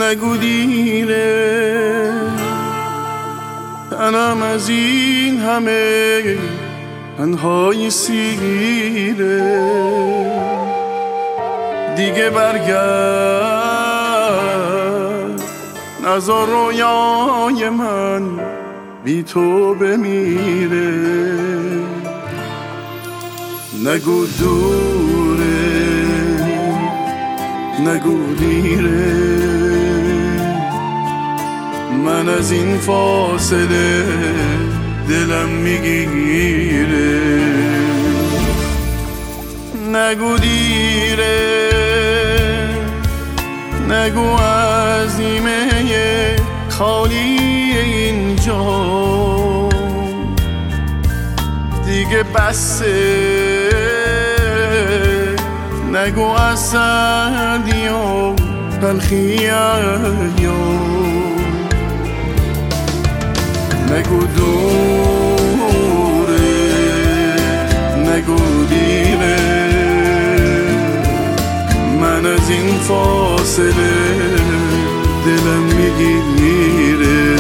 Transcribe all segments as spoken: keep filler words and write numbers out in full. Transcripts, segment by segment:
نگو دیره، تنم از این همه تنهای سیره. دیگه برگرد نذار رویای من بی تو بمیره. نگو دوره، نگو دیره، من از این فاصله دلم میگیره. نگو دیره، نگو از نیمه خالی اینجا دیگه بسه. نگو از سردی و تلخی ایام، نگو دوره، نگو دیره، من از این فاصله دلم میگیره.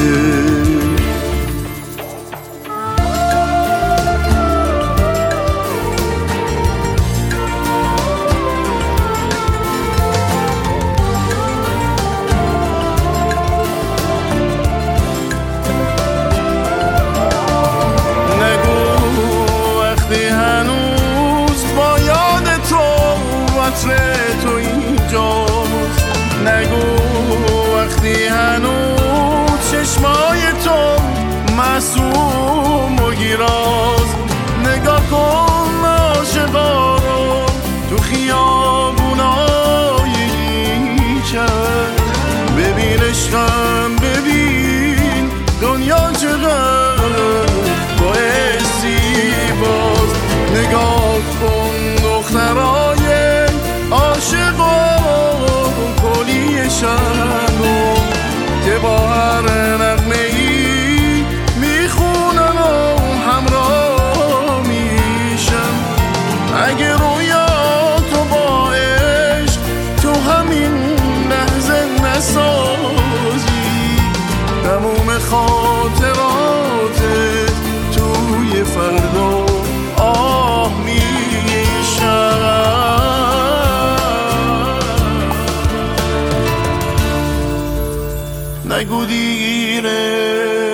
تو اینجاست، نگو وقتی هنوز چشمای تو معصوم و گیراز. نگاه کن عاشقا رو تو خیابونای چشم، ببین عشقم، ببین دنیا چقدر باعثی باز. نگاه کن دخترای عاشق و کلی شنو که با هر نغمه ای میخونن و همراه میشن. اگه رویا تو با عشق تو همین لحظه نسازی، تموم خاطراتت توی فردا آه میشن. نگو دیره،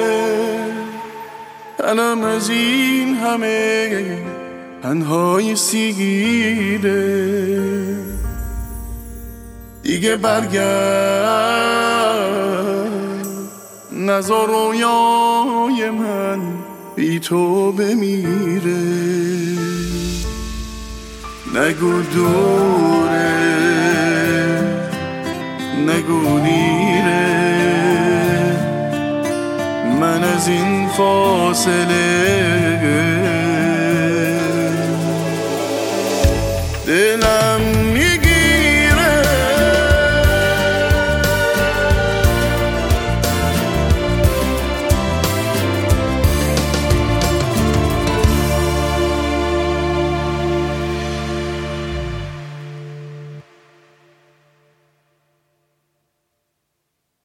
تنم از این همه تنهای سیگیره. دیگه برگرد نذار رویای من بی تو بمیره. نگو دوره، نگو دیره، من از این فاصله دلم